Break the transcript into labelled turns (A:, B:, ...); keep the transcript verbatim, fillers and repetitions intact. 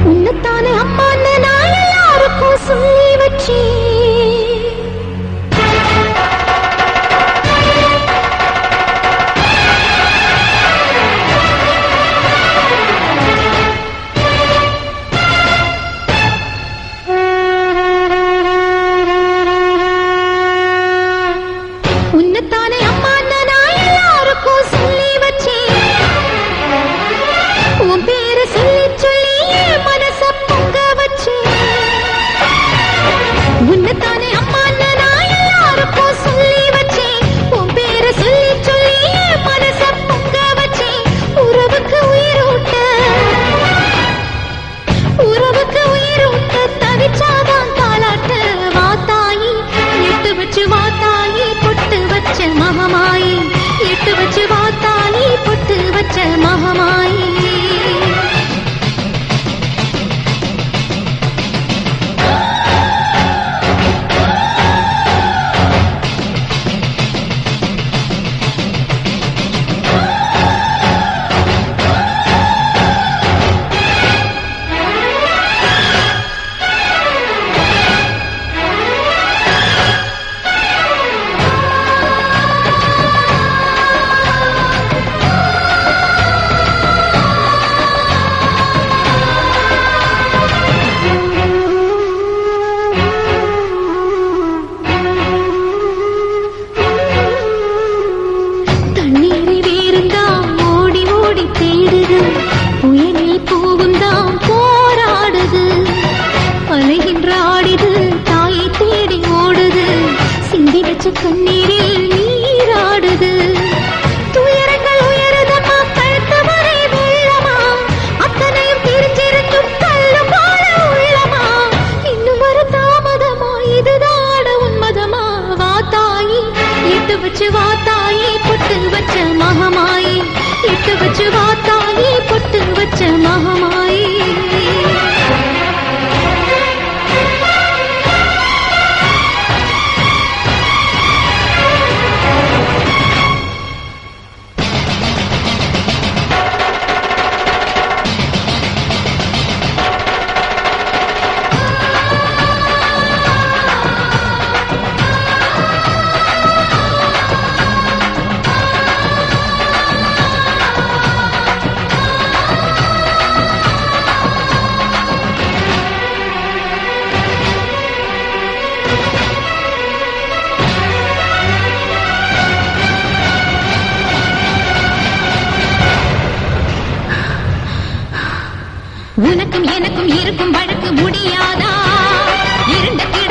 A: உன்னத்தானே அம்மான்னு நான் எல்லாருக்கும் சொல்லி வச்சேன். உன்னத்தானே அம்மான்னு நான் எல்லாருக்கும் சொல்லி வச்சேன். உன் பேரை சொல்லி சொல்லி மனச பொங்க வச்சேன். உன்னத்தானே அம்மான்னு நான் எல்லாருக்கும் சொல்லி வச்சேன். உன் பேரை சொல்லி சொல்லி மனச பொங்க வச்சேன். உறவுக்கு உயிரூட்ட உறவுக்கு உயிரூட்ட தவிச்சாதான் தாலாட்டு வாத்தாயி எட்டு வச்சு வாத்தாயி பொட்டு வச்ச மகமாயி எட்டு வச்சு வாத்தாயி பொட்டு வச்ச மகமாயி. புயலில் பூவும் தான் போராடுது அலைகின்ற ஆடிது தாயை தேடி ஓடுது சிந்தி வச்ச கண்ணீரில் நீராடுது. துயரங்கள் உயருதமா கழுத்து வரை வெள்ளமா அத்தனையும் தெரிஞ்சிருந்தும் கல்லு போல உள்ளமா இன்னும் ஒரு தாமதமா இதுதாட உன்மதமா வாத்தாயி எட்டு வச்சு வாத்தாயி பொட்டு வச்ச மகமாயி எட்டு வச்சு வாத்தாயி பொட்டு வச்ச மகமாயி. உனக்கும் எனக்கும் இருக்கும் வழக்கு முடியாதா? இருண்ட